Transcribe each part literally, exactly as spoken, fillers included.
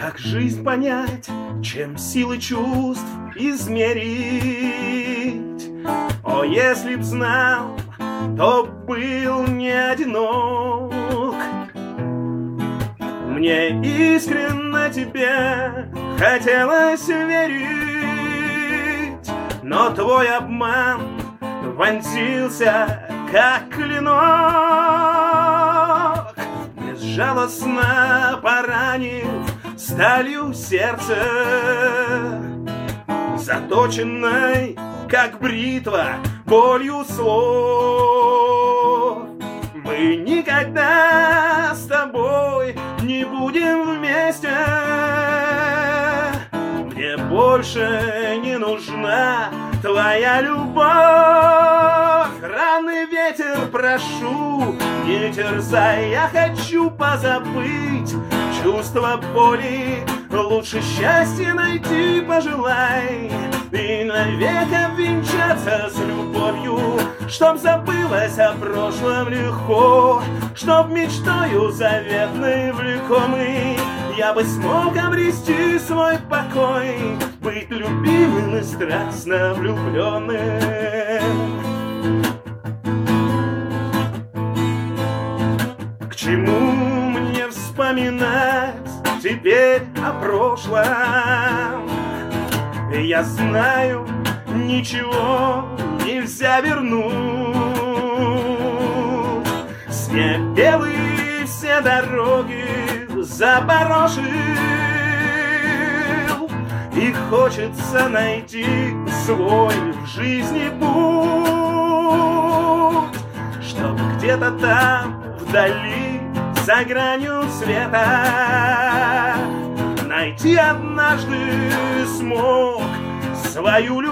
Как жизнь понять, чем силы чувств измерить? О, если б знал, то был не одинок. Мне искренне тебе хотелось верить, но твой обман вонзился, как клинок, безжалостно поранив сталью сердце, заточенной, как бритва, болью слов. Мы никогда с тобой не будем вместе. Мне больше не нужна твоя любовь. Раны ветер, прошу, не терзай, я хочу позабыть чувство боли. Лучше счастье найти пожелай и навек обвенчаться с любовью, чтоб забылось о прошлом легко, чтоб мечтою заветной влекомый я бы смог обрести свой покой, быть любимым и страстно влюбленным. К чему мне вспоминать теперь о прошлом? Я знаю, ничего нельзя вернуть. Снег белый все дороги запорошил, и хочется найти свой в жизни путь, чтоб где-то там вдали, за гранью света, найти однажды смог свою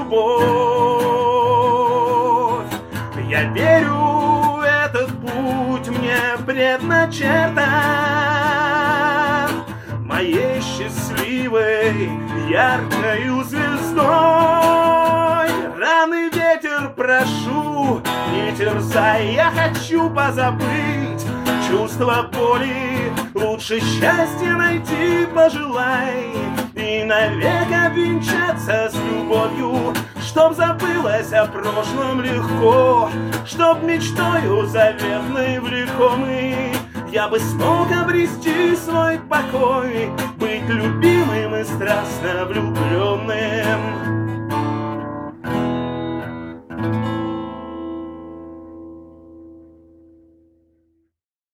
любовь. Я верю, этот путь мне предначертан моей счастливой яркою звездой. Раны ветер, прошу, не терзай, я хочу позабыть чувство боли. Лучше счастье найти пожелай и навек обвенчаться с любовью, чтоб забылось о прошлом легко, чтоб мечтою заветной влекомый я бы смог обрести свой покой, быть любимым и страстно влюбленным.